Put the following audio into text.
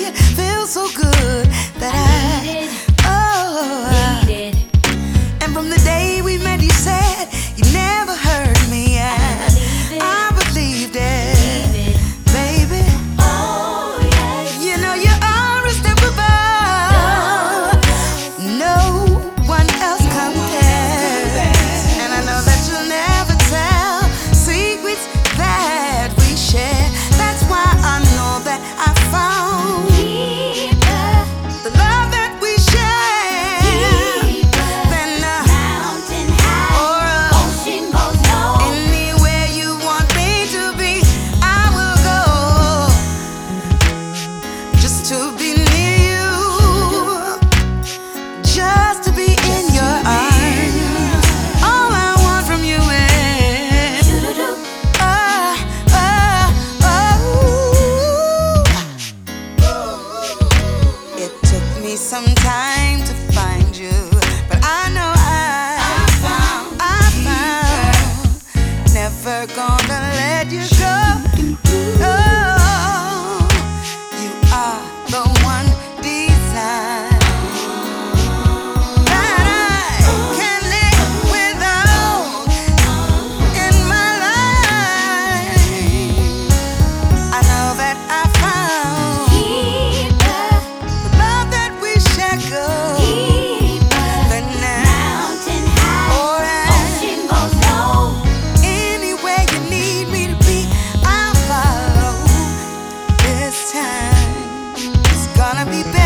it feels so good that Need it. And from the day we met, you said you never hurt me. I believed it, baby. Oh, yes. You know you are a step above. No one else compares. And I know that you'll never tell secrets that we share. That's why I know that I found the love that we share. Then Mountain high, ocean goes low. anywhere you want me to be, I will go just to be near you, just to be in your arms. All I want from you is it took me some time to find you, but I know I found, never gonna let you go. Oh, you are the one design that I can't live without in my life. I know that I found the love that we share goes the Mountain high, ocean goes low. anywhere you need me to be, I'll follow. This time it's gonna be better.